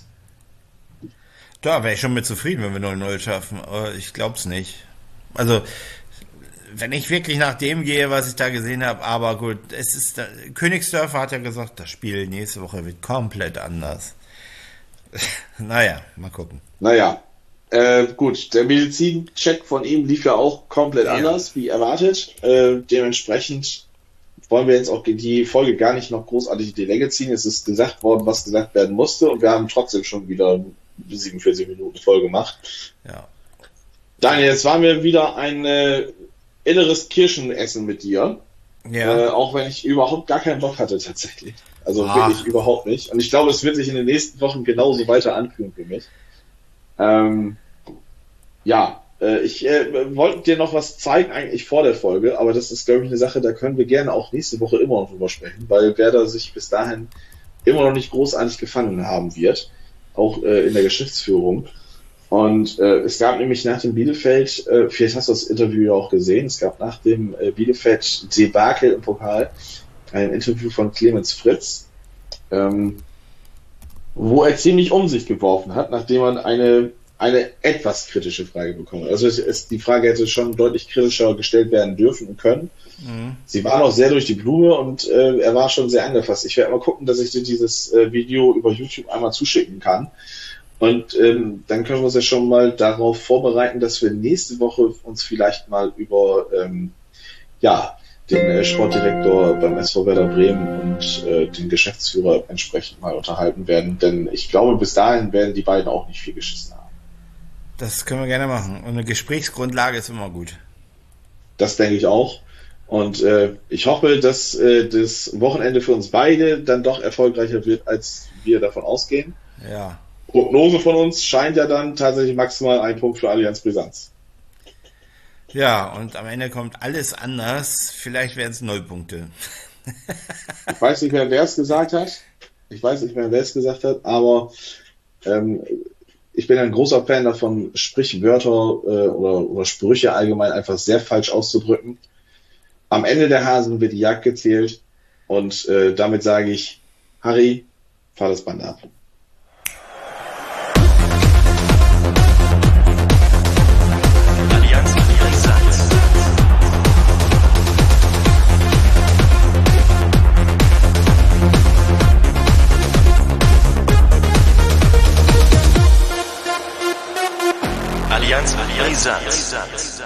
Da wäre ich schon mit zufrieden, wenn wir 0-0 schaffen, aber ich glaube es nicht. Also, wenn ich wirklich nach dem gehe, was ich da gesehen habe, aber gut, Königsdörfer hat ja gesagt, das Spiel nächste Woche wird komplett anders. Naja, mal gucken. Naja, gut, der Medizincheck von ihm lief ja auch komplett anders, wie erwartet. Dementsprechend wollen wir jetzt auch die Folge gar nicht noch großartig in die Länge ziehen. Es ist gesagt worden, was gesagt werden musste, und wir haben trotzdem schon wieder 47 Minuten voll gemacht. Ja. Daniel, jetzt waren wir wieder ein inneres Kirschenessen mit dir. Ja. Auch wenn ich überhaupt gar keinen Bock hatte tatsächlich. Also wirklich überhaupt nicht. Und ich glaube, es wird sich in den nächsten Wochen genauso weiter anfühlen für mich. Ich wollte dir noch was zeigen, eigentlich vor der Folge, aber das ist, glaube ich, eine Sache, da können wir gerne auch nächste Woche immer noch drüber sprechen, weil Werder sich bis dahin immer noch nicht großartig gefangen haben wird, auch in der Geschäftsführung. Und es gab nämlich nach dem Bielefeld, vielleicht hast du das Interview ja auch gesehen, es gab nach dem Bielefeld-Debakel im Pokal ein Interview von Clemens Fritz, wo er ziemlich um sich geworfen hat, nachdem man eine etwas kritische Frage bekommen hat. Also die Frage hätte schon deutlich kritischer gestellt werden dürfen und können. Mhm. Sie war noch sehr durch die Blume und er war schon sehr angefasst. Ich werde mal gucken, dass ich dir dieses Video über YouTube einmal zuschicken kann. Und dann können wir uns ja schon mal darauf vorbereiten, dass wir nächste Woche uns vielleicht mal über den Sportdirektor beim SV Werder Bremen und den Geschäftsführer entsprechend mal unterhalten werden. Denn ich glaube, bis dahin werden die beiden auch nicht viel geschissen haben. Das können wir gerne machen. Und eine Gesprächsgrundlage ist immer gut. Das denke ich auch. Und ich hoffe, dass das Wochenende für uns beide dann doch erfolgreicher wird, als wir davon ausgehen. Ja. Prognose von uns scheint ja dann tatsächlich maximal ein Punkt für Allianz Brisanz. Ja, und am Ende kommt alles anders. Vielleicht werden es 0 Punkte. Ich weiß nicht mehr, wer es gesagt hat. Aber ich bin ein großer Fan davon, Sprichwörter oder Sprüche allgemein einfach sehr falsch auszudrücken. Am Ende der Hasen wird die Jagd gezählt und damit sage ich, Harry, fahr das Band ab. Allianz Brisanz.